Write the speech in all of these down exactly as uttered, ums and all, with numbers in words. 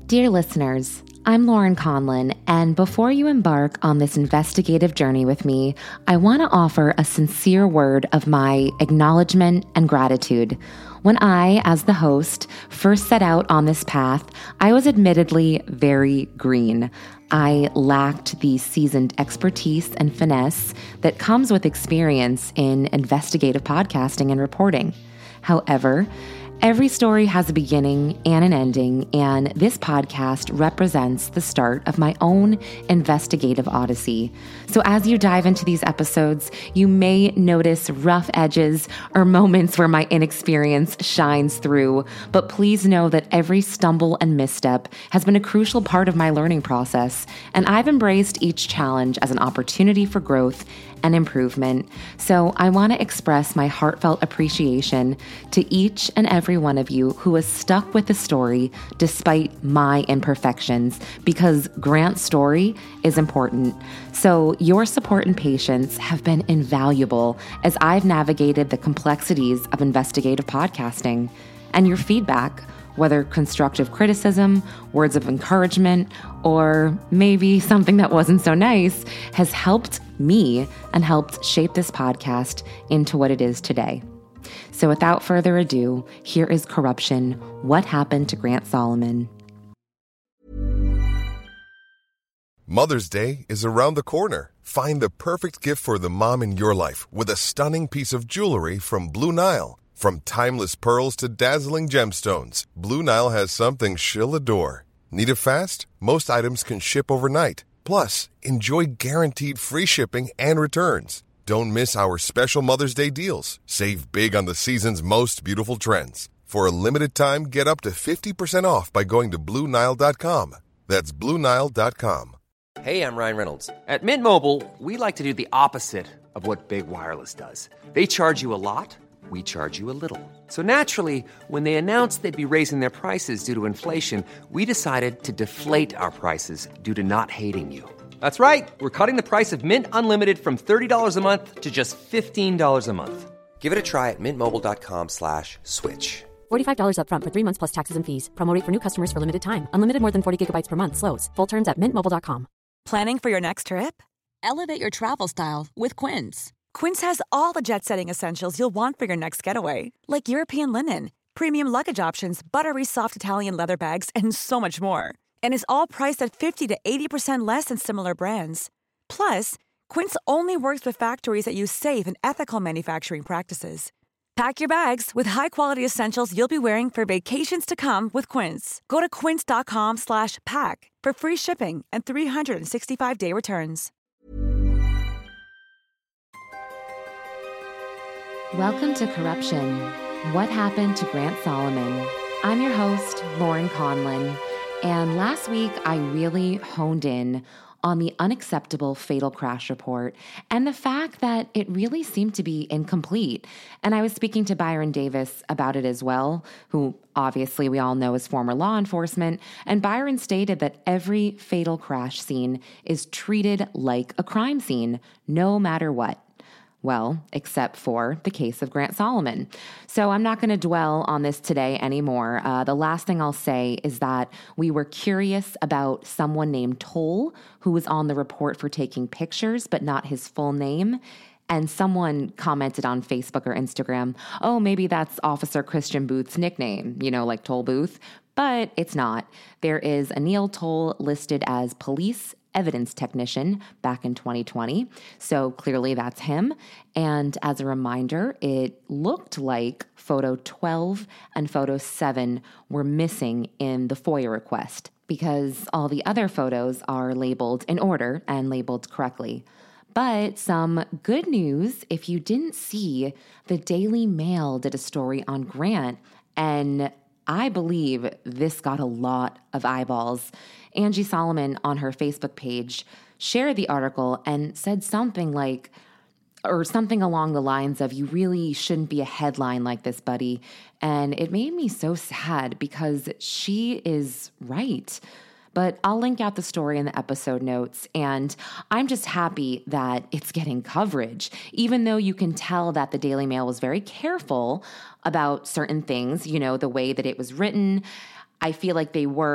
Dear listeners, I'm Lauren Conlin, and before you embark on this investigative journey with me, I want to offer a sincere word of my acknowledgement and gratitude. When I, as the host, first set out on this path, I was admittedly very green. I lacked the seasoned expertise and finesse that comes with experience in investigative podcasting and reporting. However, every story has a beginning and an ending, and this podcast represents the start of my own investigative odyssey. So as you dive into these episodes, you may notice rough edges or moments where my inexperience shines through, but please know that every stumble and misstep has been a crucial part of my learning process, and I've embraced each challenge as an opportunity for growth and improvement. So I want to express my heartfelt appreciation to each and every one of you who has stuck with the story despite my imperfections, because Grant's story is important. So your support and patience have been invaluable as I've navigated the complexities of investigative podcasting. And your feedback, whether constructive criticism, words of encouragement, or maybe something that wasn't so nice, has helped me and helped shape this podcast into what it is today. So without further ado, here is Corruption: What Happened to Grant Solomon. Mother's Day is around the corner. Find the perfect gift for the mom in your life with a stunning piece of jewelry from Blue Nile. From timeless pearls to dazzling gemstones, Blue Nile has something she'll adore. Need it fast? Most items can ship overnight. Plus, enjoy guaranteed free shipping and returns. Don't miss our special Mother's Day deals. Save big on the season's most beautiful trends. For a limited time, get up to fifty percent off by going to Blue Nile dot com. That's Blue Nile dot com. Hey, I'm Ryan Reynolds. At Mint Mobile, we like to do the opposite of what Big Wireless does. They charge you a lot. We charge you a little. So naturally, when they announced they'd be raising their prices due to inflation, we decided to deflate our prices due to not hating you. That's right. We're cutting the price of Mint Unlimited from thirty dollars a month to just fifteen dollars a month. Give it a try at mintmobile.com slash switch. forty-five dollars up front for three months plus taxes and fees. Promo rate for new customers for limited time. Unlimited more than forty gigabytes per month slows. Full terms at mint mobile dot com. Planning for your next trip? Elevate your travel style with Quince. Quince has all the jet-setting essentials you'll want for your next getaway, like European linen, premium luggage options, buttery soft Italian leather bags, and so much more. And is all priced at fifty to eighty percent less than similar brands. Plus, Quince only works with factories that use safe and ethical manufacturing practices. Pack your bags with high-quality essentials you'll be wearing for vacations to come with Quince. Go to quince.com slash pack for free shipping and three sixty-five day returns. Welcome to Corruption: What Happened to Grant Solomon. I'm your host, Lauren Conlin, and last week I really honed in on the unacceptable fatal crash report and the fact that it really seemed to be incomplete. And I was speaking to Byron Davis about it as well, who obviously we all know is former law enforcement, and Byron stated that every fatal crash scene is treated like a crime scene, no matter what. Well, except for the case of Grant Solomon. So I'm not going to dwell on this today anymore. Uh, the last thing I'll say is that we were curious about someone named Toll, who was on the report for taking pictures, but not his full name. And someone commented on Facebook or Instagram, oh, maybe that's Officer Christian Booth's nickname, you know, like Toll Booth. But it's not. There is Anil Toll listed as police evidence technician back in twenty twenty. So clearly that's him. And as a reminder, it looked like photo twelve and photo seven were missing in the FOIA request because all the other photos are labeled in order and labeled correctly. But some good news, if you didn't see, the Daily Mail did a story on Grant, and I believe this got a lot of eyeballs. Angie Solomon on her Facebook page shared the article and said something like, or something along the lines of, you really shouldn't be a headline like this, buddy. And it made me so sad because she is right. But I'll link out the story in the episode notes, and I'm just happy that it's getting coverage, even though you can tell that the Daily Mail was very careful about certain things, you know, the way that it was written. I feel like they were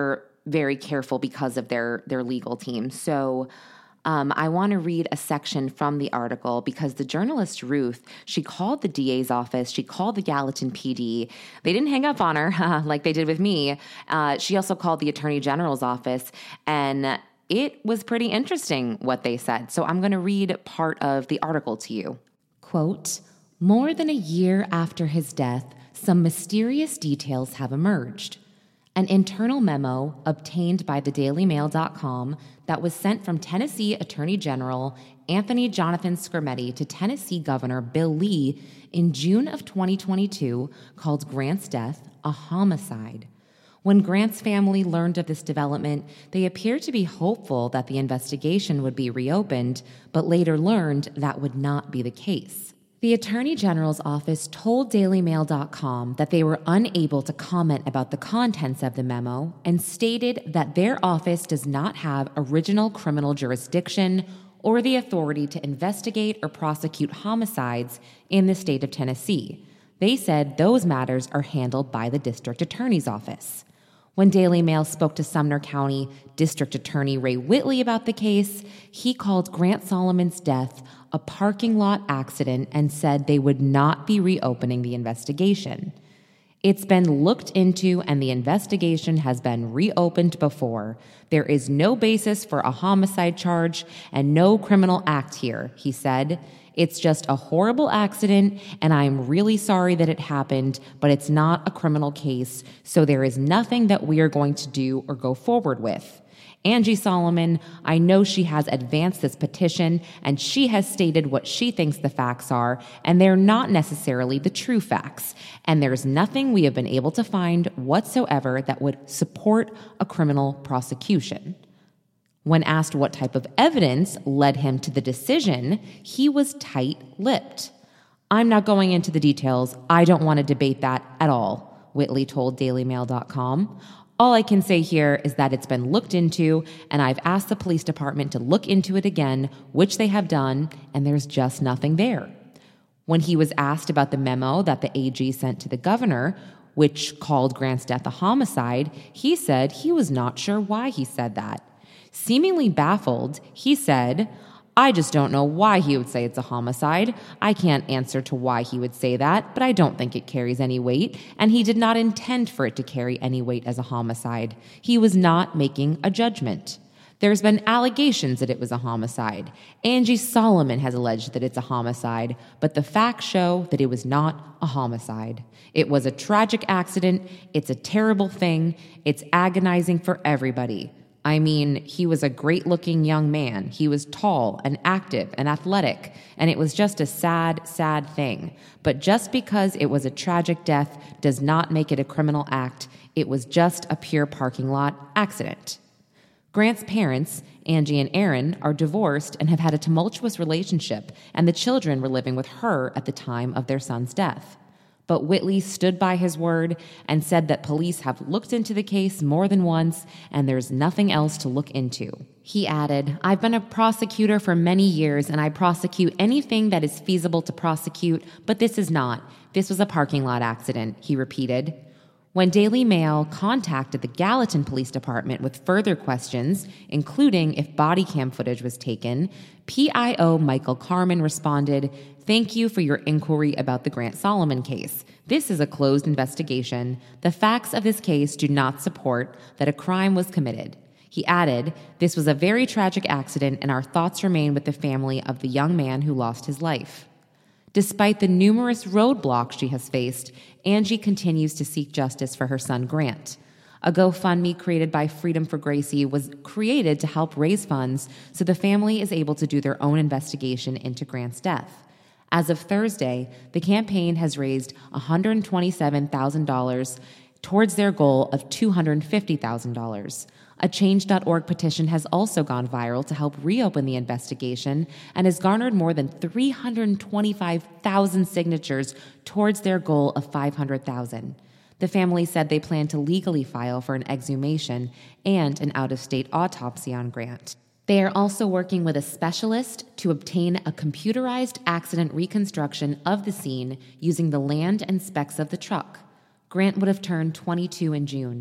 very careful because of their, their legal team. So um, I want to read a section from the article because the journalist Ruth, she called the D A's office, she called the Gallatin P D. They didn't hang up on her like they did with me. Uh, she also called the Attorney General's office, and it was pretty interesting what they said. So I'm going to read part of the article to you. Quote, more than a year after his death, some mysterious details have emerged. An internal memo obtained by the daily mail dot com that was sent from Tennessee Attorney General Anthony Jonathan Skrmetti to Tennessee Governor Bill Lee in June of twenty twenty-two called Grant's death a homicide. When Grant's family learned of this development, they appeared to be hopeful that the investigation would be reopened, but later learned that would not be the case. The Attorney General's office told daily mail dot com that they were unable to comment about the contents of the memo and stated that their office does not have original criminal jurisdiction or the authority to investigate or prosecute homicides in the state of Tennessee. They said those matters are handled by the district attorney's office. When Daily Mail spoke to Sumner County District Attorney Ray Whitley about the case, he called Grant Solomon's death a parking lot accident and said they would not be reopening the investigation. It's been looked into and the investigation has been reopened before. There is no basis for a homicide charge and no criminal act here, he said. It's just a horrible accident, and I'm really sorry that it happened, but it's not a criminal case, so there is nothing that we are going to do or go forward with. Angie Solomon, I know she has advanced this petition, and she has stated what she thinks the facts are, and they're not necessarily the true facts, and there's nothing we have been able to find whatsoever that would support a criminal prosecution. When asked what type of evidence led him to the decision, he was tight-lipped. I'm not going into the details. I don't want to debate that at all, Whitley told daily mail dot com. All I can say here is that it's been looked into, and I've asked the police department to look into it again, which they have done, and there's just nothing there. When he was asked about the memo that the A G sent to the governor, which called Grant's death a homicide, he said he was not sure why he said that. Seemingly baffled, he said, I just don't know why he would say it's a homicide. I can't answer to why he would say that, but I don't think it carries any weight, and he did not intend for it to carry any weight as a homicide. He was not making a judgment. There's been allegations that it was a homicide. Angie Solomon has alleged that it's a homicide, but the facts show that it was not a homicide. It was a tragic accident. It's a terrible thing. It's agonizing for everybody. I mean, he was a great-looking young man. He was tall and active and athletic, and it was just a sad, sad thing. But just because it was a tragic death does not make it a criminal act. It was just a pure parking lot accident. Grant's parents, Angie and Aaron, are divorced and have had a tumultuous relationship, and the children were living with her at the time of their son's death. But Whitley stood by his word and said that police have looked into the case more than once and there's nothing else to look into. He added, I've been a prosecutor for many years and I prosecute anything that is feasible to prosecute, but this is not. This was a parking lot accident, he repeated. When Daily Mail contacted the Gallatin Police Department with further questions, including if body cam footage was taken, P I O Michael Carman responded, Thank you for your inquiry about the Grant Solomon case. This is a closed investigation. The facts of this case do not support that a crime was committed. He added, This was a very tragic accident and our thoughts remain with the family of the young man who lost his life. Despite the numerous roadblocks she has faced, Angie continues to seek justice for her son Grant. A GoFundMe created by Freedom for Gracie was created to help raise funds so the family is able to do their own investigation into Grant's death. As of Thursday, the campaign has raised one hundred twenty-seven thousand dollars towards their goal of two hundred fifty thousand dollars. A change dot org petition has also gone viral to help reopen the investigation and has garnered more than three hundred twenty-five thousand signatures towards their goal of five hundred thousand. The family said they plan to legally file for an exhumation and an out-of-state autopsy on Grant. They are also working with a specialist to obtain a computerized accident reconstruction of the scene using the land and specs of the truck. Grant would have turned twenty-two in June.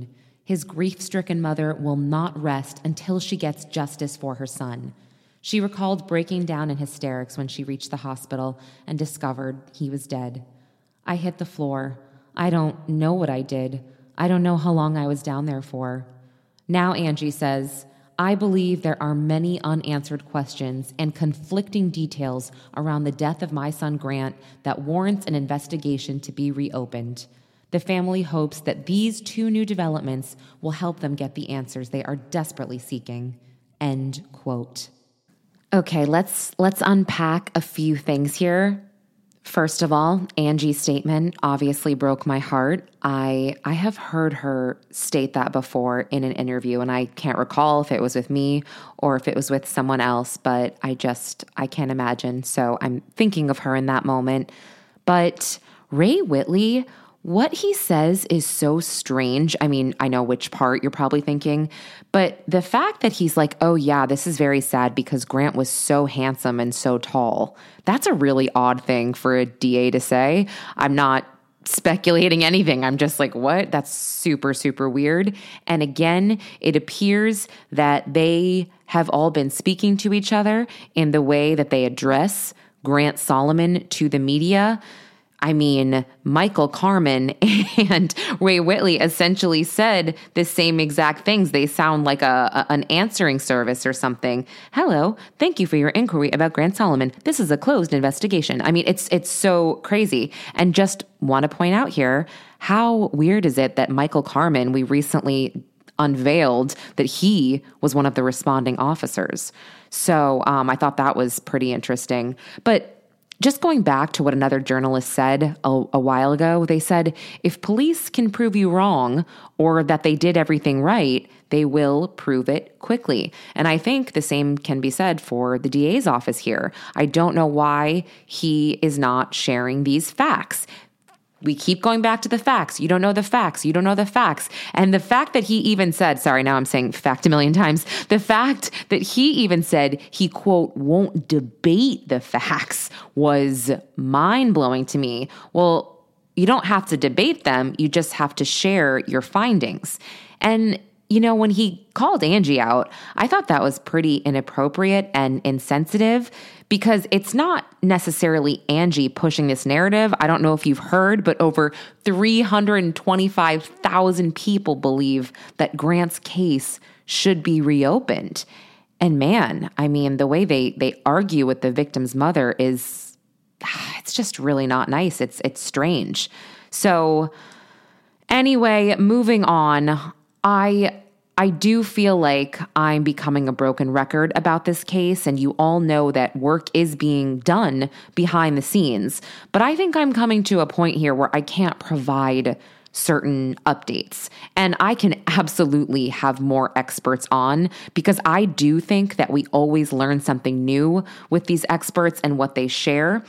His grief-stricken mother will not rest until she gets justice for her son. She recalled breaking down in hysterics when she reached the hospital and discovered he was dead. I hit the floor. I don't know what I did. I don't know how long I was down there for. Now Angie says, I believe there are many unanswered questions and conflicting details around the death of my son Grant that warrants an investigation to be reopened. The family hopes that these two new developments will help them get the answers they are desperately seeking. End quote. Okay, let's let's unpack a few things here. First of all, Angie's statement obviously broke my heart. I I have heard her state that before in an interview, and I can't recall if it was with me or if it was with someone else, but I just, I can't imagine. So I'm thinking of her in that moment. But Ray Whitley, what he says is so strange. I mean, I know which part you're probably thinking, but the fact that he's like, oh yeah, this is very sad because Grant was so handsome and so tall. That's a really odd thing for a D A to say. I'm not speculating anything. I'm just like, what? That's super, super weird. And again, it appears that they have all been speaking to each other in the way that they address Grant Solomon to the media. I mean, Michael Carmen and Ray Whitley essentially said the same exact things. They sound like a, a an answering service or something. Hello, thank you for your inquiry about Grant Solomon. This is a closed investigation. I mean, it's it's so crazy. And just want to point out here, how weird is it that Michael Carmen, we recently unveiled that he was one of the responding officers. So um, I thought that was pretty interesting. But just going back to what another journalist said a, a while ago, they said, if police can prove you wrong or that they did everything right, they will prove it quickly. And I think the same can be said for the D A's office here. I don't know why he is not sharing these facts. We keep going back to the facts. You don't know the facts. You don't know the facts. And the fact that he even said, sorry, now I'm saying fact a million times, the fact that he even said he, quote, won't debate the facts was mind-blowing to me. Well, you don't have to debate them. You just have to share your findings. And you know, when he called Angie out, I thought that was pretty inappropriate and insensitive because it's not necessarily Angie pushing this narrative. I don't know if you've heard, but over three hundred twenty-five thousand people believe that Grant's case should be reopened. And man, I mean, the way they they argue with the victim's mother is, it's just really not nice. It's it's strange. So anyway, moving on. I I do feel like I'm becoming a broken record about this case, and you all know that work is being done behind the scenes. But I think I'm coming to a point here where I can't provide certain updates. And I can absolutely have more experts on because I do think that we always learn something new with these experts and what they share.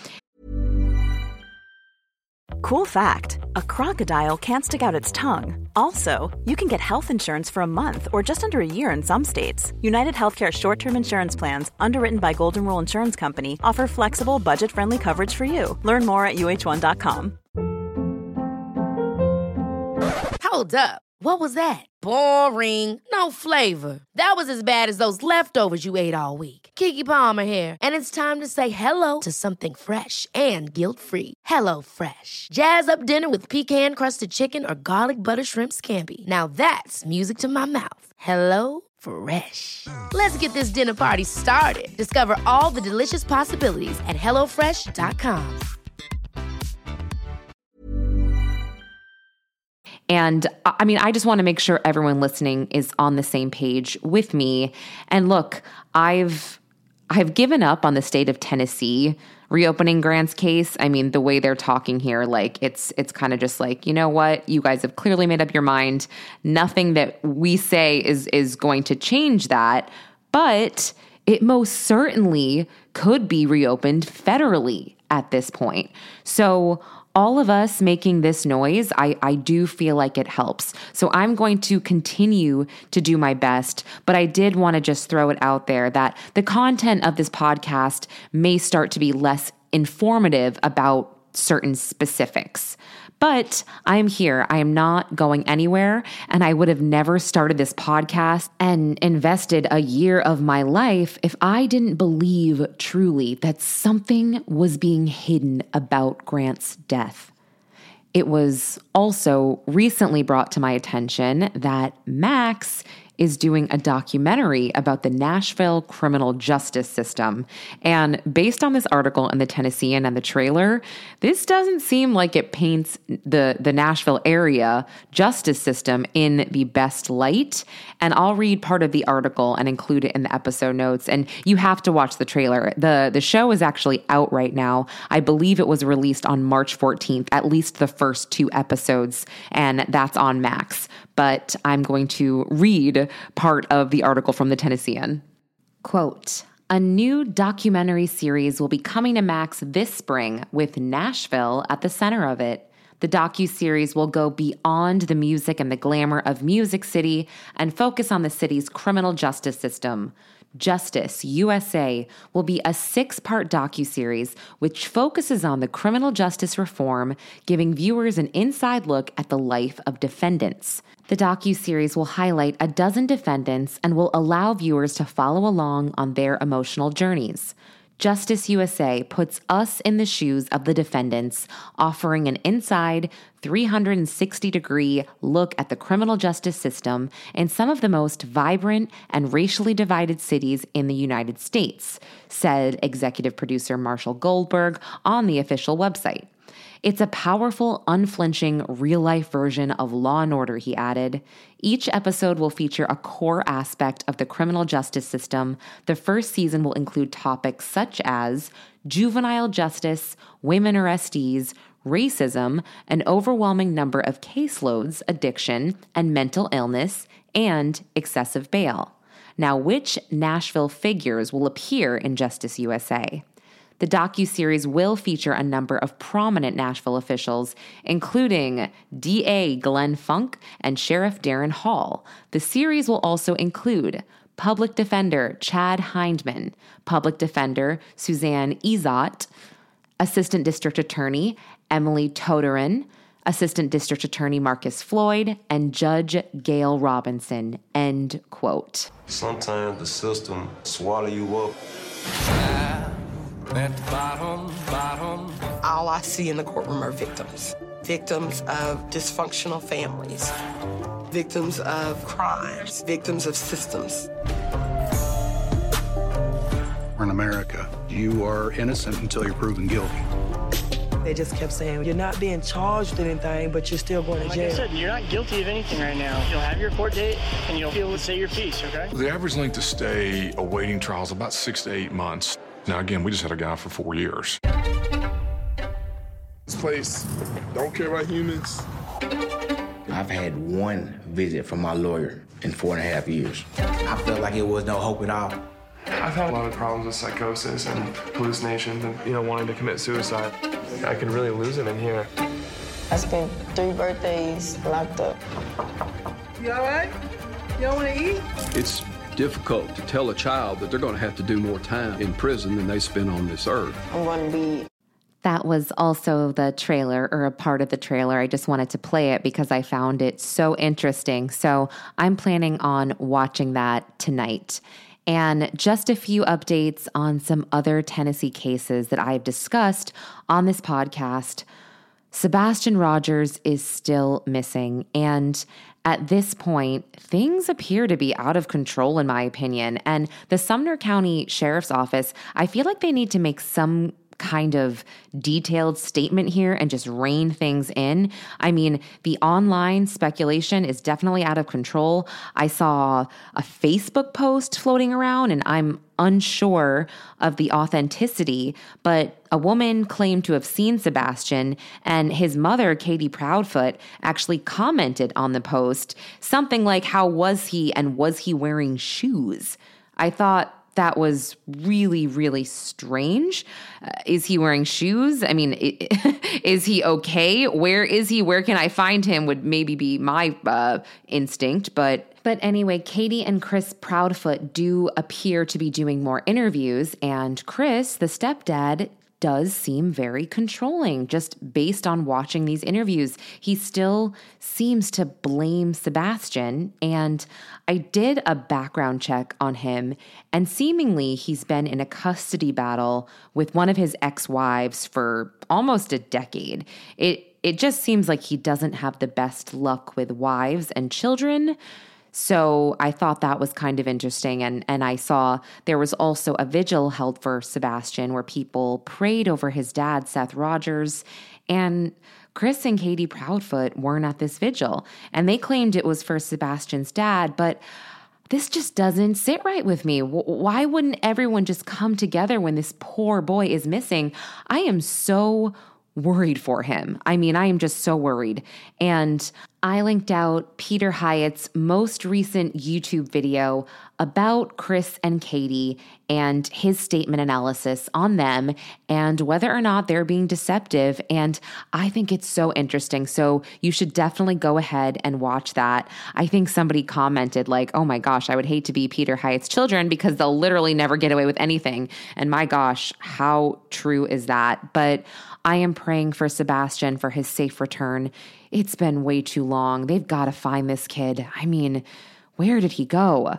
Cool fact, a crocodile can't stick out its tongue. Also, you can get health insurance for a month or just under a year in some states. United Healthcare short-term insurance plans, underwritten by Golden Rule Insurance Company, offer flexible, budget-friendly coverage for you. Learn more at U H one dot com. Hold up. What was that? Boring. No flavor. That was as bad as those leftovers you ate all week. Keke Palmer here. And it's time to say hello to something fresh and guilt-free. Hello Fresh. Jazz up dinner with pecan-crusted chicken or garlic butter shrimp scampi. Now that's music to my mouth. Hello Fresh. Let's get this dinner party started. Discover all the delicious possibilities at hello fresh dot com. And I mean, I just want to make sure everyone listening is on the same page with me. And look, I've I've given up on the state of Tennessee reopening Grant's case. I mean, the way they're talking here, like it's it's kind of just like, you know what? You guys have clearly made up your mind. Nothing that we say is is going to change that, but it most certainly could be reopened federally at this point. So all of us making this noise, I, I do feel like it helps. So I'm going to continue to do my best, but I did want to just throw it out there that the content of this podcast may start to be less informative about certain specifics. But I'm here. I am not going anywhere. And I would have never started this podcast and invested a year of my life if I didn't believe truly that something was being hidden about Grant's death. It was also recently brought to my attention that Max is doing a documentary about the Nashville criminal justice system. And based on this article in the Tennessean and the trailer, this doesn't seem like it paints the, the Nashville area justice system in the best light. And I'll read part of the article and include it in the episode notes. And you have to watch the trailer. The, the show is actually out right now. I believe it was released on March fourteenth, at least the first two episodes, and that's on Max. But I'm going to read part of the article from the Tennessean. Quote, "A new documentary series will be coming to Max this spring with Nashville at the center of it. The docuseries will go beyond the music and the glamour of Music City and focus on the city's criminal justice system. Justice U S A will be a six-part docuseries which focuses on the criminal justice reform, giving viewers an inside look at the life of defendants. The docuseries will highlight a dozen defendants and will allow viewers to follow along on their emotional journeys. Justice U S A puts us in the shoes of the defendants, offering an inside three hundred sixty degree look at the criminal justice system in some of the most vibrant and racially divided cities in the United States," said executive producer Marshall Goldberg on the official website. "It's a powerful, unflinching, real-life version of Law and Order," he added. "Each episode will feature a core aspect of the criminal justice system. The first season will include topics such as juvenile justice, women arrestees, racism, an overwhelming number of caseloads, addiction, and mental illness, and excessive bail. Now, which Nashville figures will appear in Justice U S A? The docuseries will feature a number of prominent Nashville officials, including D A Glenn Funk and Sheriff Darren Hall. The series will also include Public Defender Chad Hindman, Public Defender Suzanne Izot, Assistant District Attorney Emily Toterin, Assistant District Attorney Marcus Floyd, and Judge Gail Robinson." End quote. Sometimes the system swallow you up. At the bottom, bottom. All I see in the courtroom are victims. Victims of dysfunctional families. Victims of crimes. Victims of systems. We're in America. You are innocent until you're proven guilty. They just kept saying, you're not being charged with anything, but you're still going to jail. Like I said, you're not guilty of anything right now. You'll have your court date, and you'll be able to say your piece, okay? The average length of stay awaiting trial is about six to eight months. Now, again, we just had a guy for four years. This place don't care about humans. I've had one visit from my lawyer in four and a half years. I felt like it was no hope at all. I've had a lot of problems with psychosis and hallucinations and, you know, wanting to commit suicide. I could really lose it in here. I spent three birthdays locked up. You all right? You don't want to eat? It's difficult to tell a child that they're going to have to do more time in prison than they spend on this earth. I'm going to be... That was also the trailer, or a part of the trailer. I just wanted to play it because I found it so interesting. So I'm planning on watching that tonight. And just a few updates on some other Tennessee cases that I've discussed on this podcast. Sebastian Rogers is still missing, and at this point, things appear to be out of control, in my opinion. And the Sumner County Sheriff's Office, I feel like they need to make some kind of detailed statement here and just rein things in. I mean, the online speculation is definitely out of control. I saw a Facebook post floating around, and I'm unsure of the authenticity, but a woman claimed to have seen Sebastian, and his mother, Katie Proudfoot, actually commented on the post something like, how was he, and was he wearing shoes? I thought that was really, really strange. Uh, is he wearing shoes? I mean, it, is he okay? Where is he? Where can I find him would maybe be my uh, instinct. But but anyway, Katie and Chris Proudfoot do appear to be doing more interviews. And Chris, the stepdad, does seem very controlling just based on watching these interviews. He still seems to blame Sebastian, and I did a background check on him, and seemingly he's been in a custody battle with one of his ex-wives for almost a decade. It it just seems like he doesn't have the best luck with wives and children. So I thought that was kind of interesting. And, and I saw there was also a vigil held for Sebastian where people prayed over his dad, Seth Rogers, and Chris and Katie Proudfoot weren't at this vigil. And they claimed it was for Sebastian's dad, but this just doesn't sit right with me. Why wouldn't everyone just come together when this poor boy is missing? I am so worried for him. I mean, I am just so worried. And I linked out Peter Hyatt's most recent YouTube video about Chris and Katie and his statement analysis on them and whether or not they're being deceptive. And I think it's so interesting. So you should definitely go ahead and watch that. I think somebody commented like, oh my gosh, I would hate to be Peter Hyatt's children because they'll literally never get away with anything. And my gosh, how true is that? But I am praying for Sebastian for his safe return. It's been way too long. They've got to find this kid. I mean, where did he go?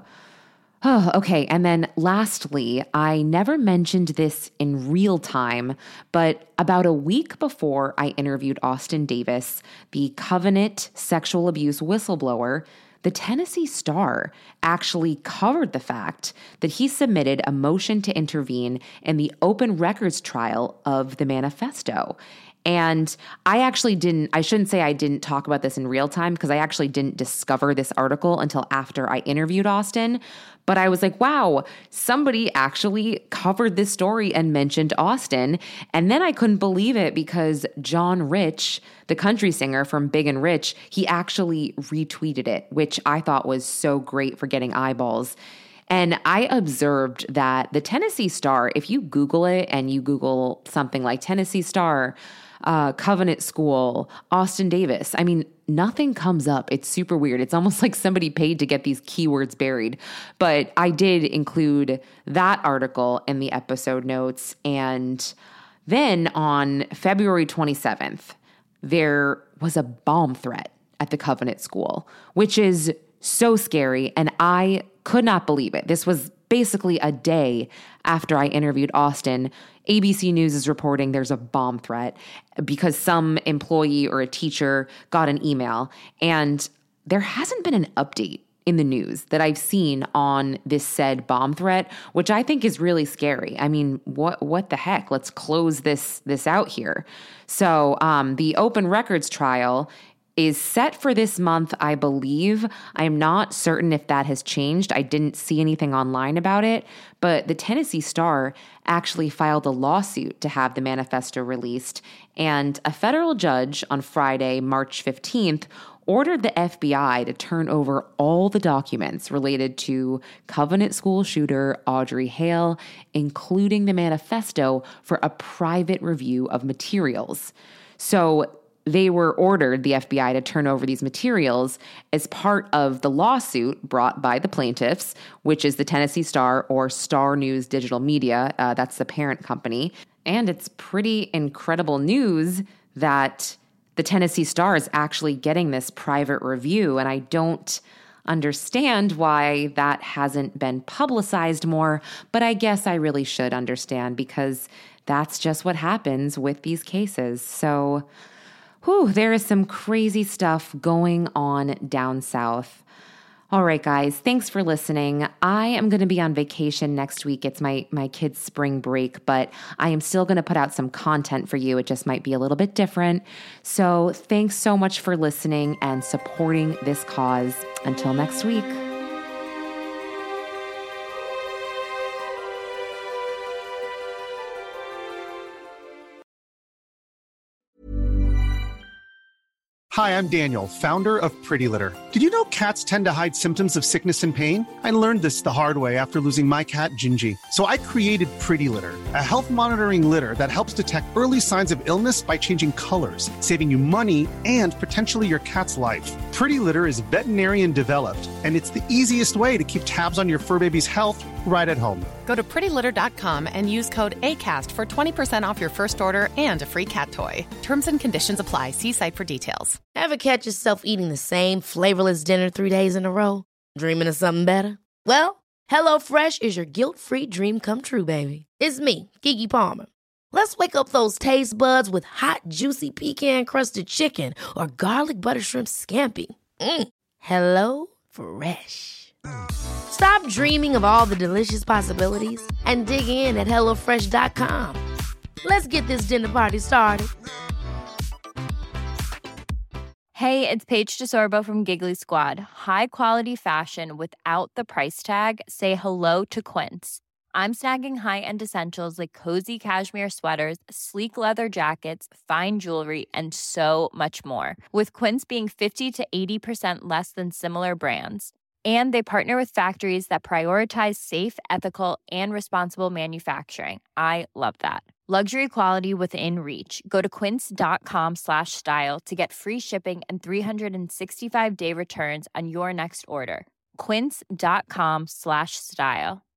Oh, okay. And then lastly, I never mentioned this in real time, but about a week before I interviewed Austin Davis, the Covenant sexual abuse whistleblower, the Tennessee Star actually covered the fact that he submitted a motion to intervene in the open records trial of the manifesto. And I actually didn't, I shouldn't say I didn't talk about this in real time because I actually didn't discover this article until after I interviewed Austin. But I was like, wow, somebody actually covered this story and mentioned Austin. And then I couldn't believe it because John Rich, the country singer from Big and Rich, he actually retweeted it, which I thought was so great for getting eyeballs. And I observed that the Tennessee Star, if you Google it and you Google something like Tennessee Star, uh, Covenant School, Austin Davis, I mean, nothing comes up. It's super weird. It's almost like somebody paid to get these keywords buried. But I did include that article in the episode notes. And then on February twenty-seventh, there was a bomb threat at the Covenant School, which is so scary. And I could not believe it. This was basically a day after I interviewed Austin. A B C News is reporting there's a bomb threat because some employee or a teacher got an email, and there hasn't been an update in the news that I've seen on this said bomb threat, which I think is really scary. I mean, what what the heck? Let's close this this out here. So um, the open records trial is set for this month, I believe. I'm not certain if that has changed. I didn't see anything online about it, but the Tennessee Star actually filed a lawsuit to have the manifesto released, and a federal judge on Friday, March fifteenth, ordered the F B I to turn over all the documents related to Covenant School shooter Audrey Hale, including the manifesto, for a private review of materials. So they were ordered, the F B I, to turn over these materials as part of the lawsuit brought by the plaintiffs, which is the Tennessee Star or Star News Digital Media. Uh, that's the parent company. And it's pretty incredible news that the Tennessee Star is actually getting this private review. And I don't understand why that hasn't been publicized more, but I guess I really should understand because that's just what happens with these cases. So whew, there is some crazy stuff going on down south. All right, guys, thanks for listening. I am going to be on vacation next week. It's my my kids' spring break, but I am still going to put out some content for you. It just might be a little bit different. So thanks so much for listening and supporting this cause. Until next week. Hi, I'm Daniel, founder of Pretty Litter. Did you know cats tend to hide symptoms of sickness and pain? I learned this the hard way after losing my cat, Gingy. So I created Pretty Litter, a health monitoring litter that helps detect early signs of illness by changing colors, saving you money and potentially your cat's life. Pretty Litter is veterinarian developed, and it's the easiest way to keep tabs on your fur baby's health right at home. Go to pretty litter dot com and use code ACAST for twenty percent off your first order and a free cat toy. Terms and conditions apply. See site for details. Ever catch yourself eating the same flavorless dinner three days in a row? Dreaming of something better? Well, HelloFresh is your guilt-free dream come true, baby. It's me, Keke Palmer. Let's wake up those taste buds with hot, juicy pecan-crusted chicken or garlic butter shrimp scampi. Mm. Hello Fresh. Stop dreaming of all the delicious possibilities and dig in at hello fresh dot com. Let's get this dinner party started. Hey, it's Paige DeSorbo from Giggly Squad. High quality fashion without the price tag. Say hello to Quince. I'm snagging high-end essentials like cozy cashmere sweaters, sleek leather jackets, fine jewelry, and so much more. With Quince being fifty to eighty percent less than similar brands. And they partner with factories that prioritize safe, ethical, and responsible manufacturing. I love that. Luxury quality within reach. Go to quince.com slash style to get free shipping and three sixty-five day returns on your next order. Quince.com slash style.